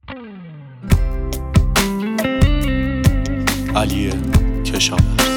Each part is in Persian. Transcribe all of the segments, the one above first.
علی کشاورز.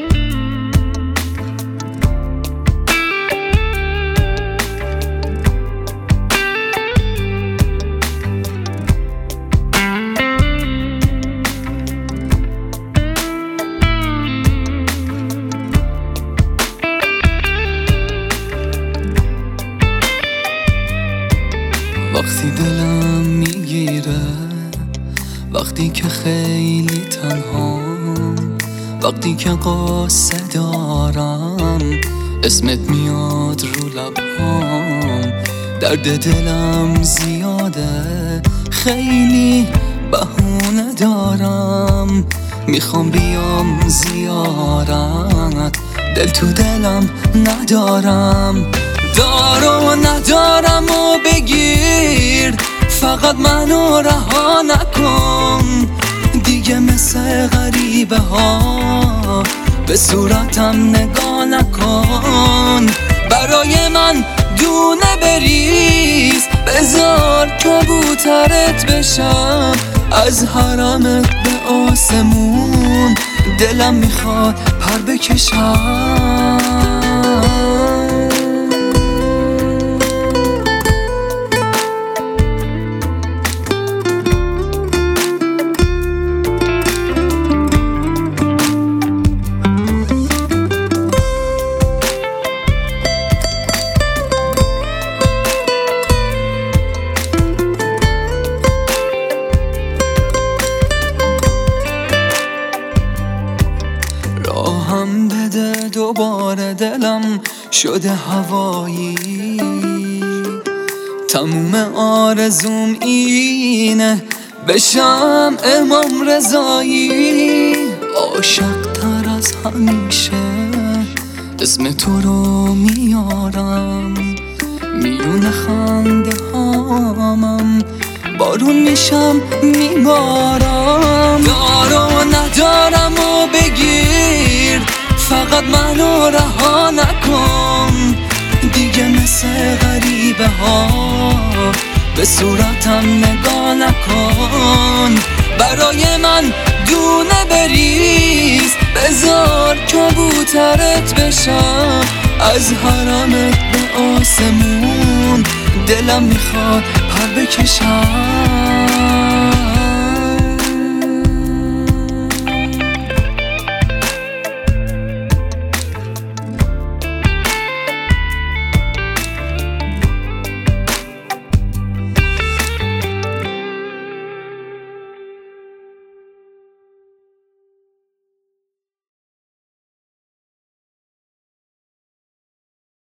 وقتی دلم میگیره، وقتی که خیلی تنهام، وقتی که قصه دارم، اسمت میاد رو لبهام. درد دلم زیاده، خیلی بهونه دارم، میخوام بیام زیارت، دل تو دلم ندارم. دارو ندارم و بگیر، فقط منو رها نکن. دیگه مثل غریبه ها به صورتم نگاه نکن. برای من دونه بریز، بذار کبوترت بشم. از حرمت به آسمون دلم میخواد پر بکشم. راهم بده دوباره، دلم شده هوایی. تموم آرزوم اینه بشم امام رضایی. عاشق تر از همیشه اسم تو رو میارم، میون خنده هامم بارون میشم میبارم. دارو ندارم و بگیر، فقط منو رها نکن. دیگه مثل غریبه ها به صورتم نگاه نکن. برای من دونه بریز، بذار کبوترت بشم. از حرمت به آسمون دلم میخواد پر بکشم.